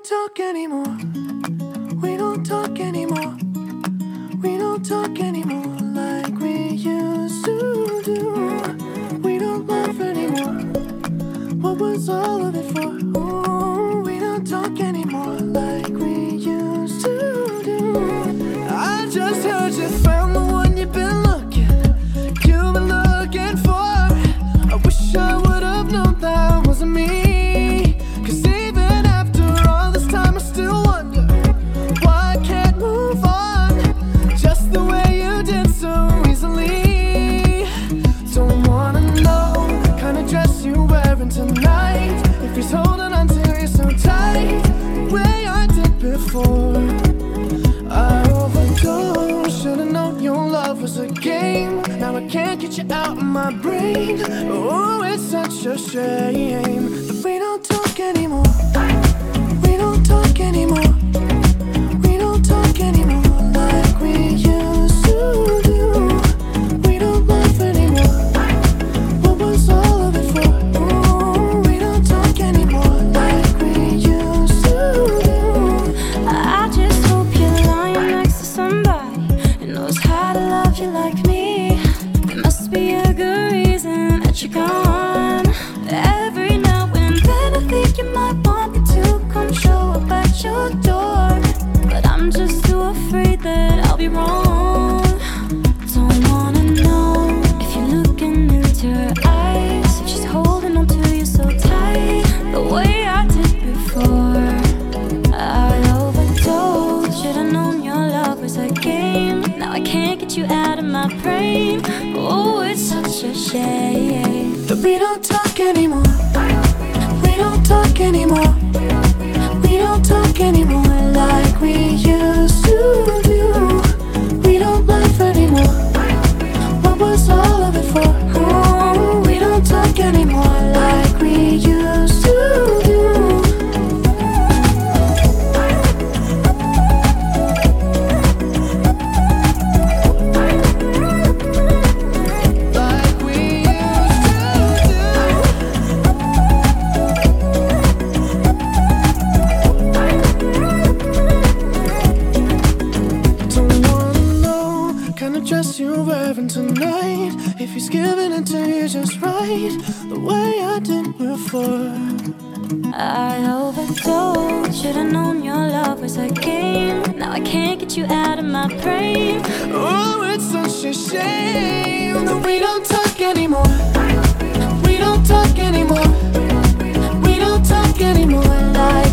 talk anymore. We don't talk anymore. We don't talk anymore like we used to do. We don't laugh anymore. What was all of it for? Ooh, we don't talk anymore like we used to do. I just heard you found the one you've been looking for. I wish I would have known that wasn't me. 'Cause even after all this time I still wonder why I can't move on just the way you did so easily. Don't wanna know the kind of dress you're wearing tonight, if he's holding on to you so tight the way I did before. I overdosed, should've known your love was a game. Now I can't get you out of my brain. Oh, it's such a shame that we don't talk anymore. We don't talk anymore. We don't talk anymore like we used to do. We don't laugh anymore. What was all of it for? Ooh, we don't talk anymore like we used to do. I just hope you're lying next to somebody who knows how to love you like me. There must be a good reason that you're gone. Every now and then I think you might want me to come show up at your door, but I'm just too afraid that I'll be wrong. Don't wanna know if you're looking into her eyes, if she's holding on to you so tight the way I did before. I overdosed, should've known your love was a game. Now I can't get you out of my brain. Oh, it's such a shame that we don't talk anymore. We don't talk anymore. We don't talk anymore like we used to do. We don't laugh anymore. What was all of it for? Oh, we don't talk anymore like we used to do. Dress you're wearing tonight, if he's giving it to you just right the way I did before. I overdosed, should've known your love was a game. Now I can't get you out of my brain. Oh, it's such a shame that we don't talk anymore. We don't talk anymore. We don't talk anymore like